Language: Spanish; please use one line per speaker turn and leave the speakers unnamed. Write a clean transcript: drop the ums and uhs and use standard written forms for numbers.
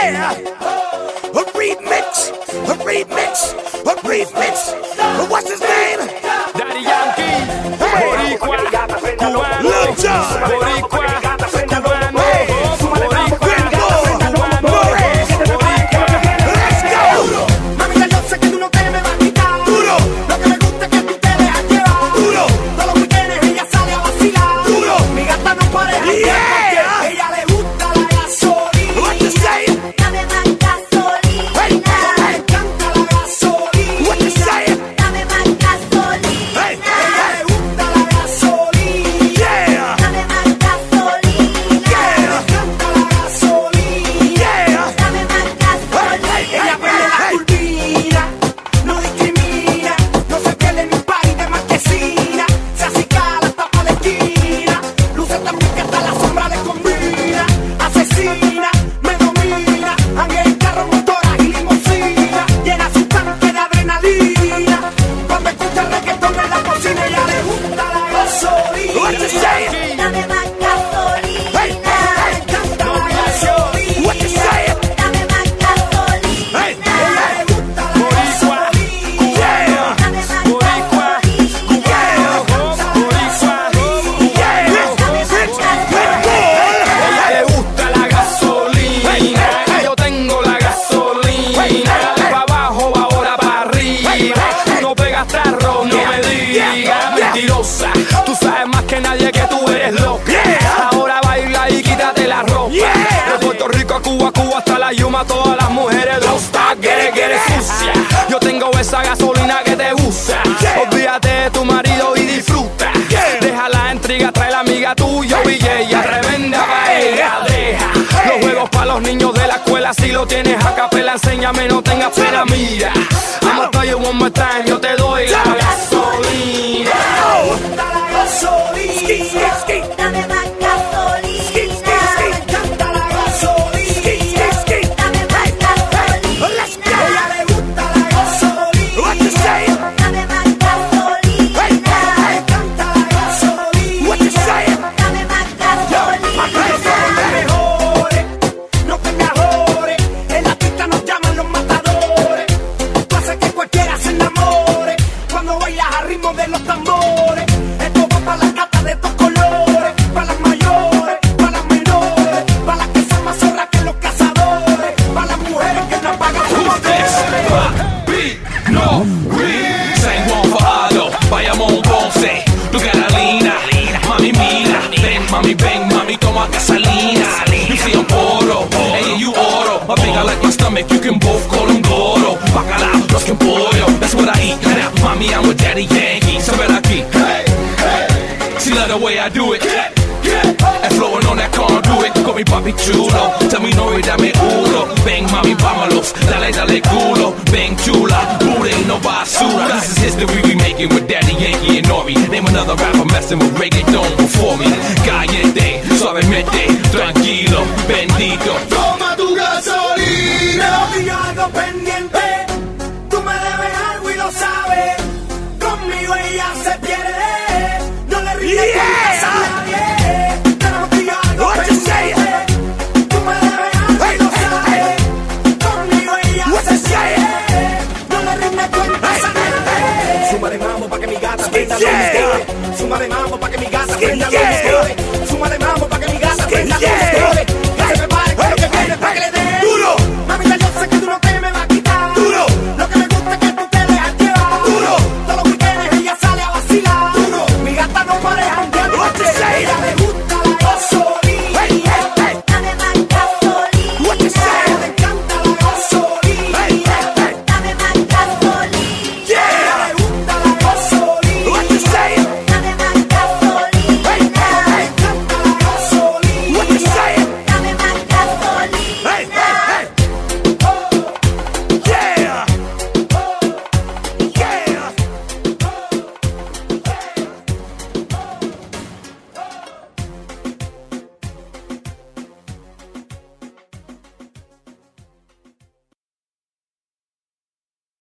Yeah, a remix, a remix, a remix. What's his name?
Daddy Yankee, Boricua, Cubano,
Lil Jon,
Boricua, Cubano,
let's go.
Mamita, yo sé que tú no te me vas a quitar.
Duro,
Lo que me gusta es que tú te dejas llevar.
duro,
Todos los weekends ella sale a vacilar.
duro.
Mi gata no pareja
Yeah.
ella le gusta la gasolina.
What you say?
Dame más gasolina.
Le encanta la gasolina.
What you say?
Dame más gasolina.
Hey,
Ella le gusta la gasolina.
yeah,
Dame más gasolina.
yeah,
Le encanta la gasolina.
yeah.
Dame más gasolina.
Ella prende la turbina, no discrimina, no se pierde ni un party de marquesina. Se acicala hasta pa' la esquina, luce tan bien que hasta la sombra le combina. Asesina, me domina, anda en carro, motoras y limusina. Llena su tanque de adrenalina. Cuando escucha reggaetón en la cocina, ella le gusta la gasolina.
What you say?
Dame más gasolina.
Hey,
Le encanta la gasolina.
what you say?
Dame más gasolina.
Hey,
Ella le gusta la gasolina.
yeah,
Dame más
Boricua, ella le gusta la gasolina. Yo tengo la gasolina. Pa' abajo, ahora pa' arriba. Tú no pegas tarro, no me digas. Mentirosa, tú sabes más que nadie que tú eres loca. Ahora baila y quítate la ropa. De Puerto Rico a Cuba, Cuba hasta la Yuma, todas las mujeres don't stop, get it sucia. Yo tengo esa gasolina que te gusta. Olvídate de tu marido y disfruta. Deja la intriga, trae la amiga tuya y ella tremenda paella. Deja los juegos para los niños de la escuela. Si lo tienes a capela, enséñame, no tengas pena. Mira, I'ma tell you one more time, yo te doy la gasolina.
Gusta la gasolina.
Dame más gasolina.
Le encanta la gasolina.
Dame más gasolina.
Ella le gusta la gasolina.
what you say?
Dame más gasolina.
Le encanta la gasolina.
What you say?
Dame más gasolina.
Somos los mejores, no te me ahorres. En la pista nos llaman los matadores. Tú haces que cualquiera se enamore cuando bailas al ritmo de los tambores. Esto va para las gatas de estos colores, para las mayores, para las menores, para las que son más zorras que los cazadores, para las mujeres que no pagan como
No, San Juan Fajardo, Bayamón, Ponce, tu Carolina, mami mira, ven, mami toma gasolina. You see I'm oro, and you oro. My big I like my stomach, you can both call them Goro. Bacalao, los que pollo, that's what I eat. Now, mommy, I'm with Daddy Yankee, so better keep. Hey, hey, she love the way I do it. And flowing on that conduit, call me papi chulo. Tell me no y dame uno. Ven mami, vámonos, dale culo. Ven chula, booty no basura. This is history we making with Daddy Yankee and Nori. Name another rapper messing with reggaeton before me. Caliente, suavemente, tranquilo, bendito.
Toma tu gasolina. Te digo algo pendiente. Tú me debes algo y lo sabes. Conmigo ella se pierde. No le rindes cuentas a nadie. Pero te digo algo
What you say?
pendiente. Tú me debes algo y lo sabes. Conmigo ella
What
se
you say?
pierde. No le rindes cuentas a nadie. Suma de mambo pa' que mi gata prenda los motores. Suma de mambo pa' que mi gata prenda los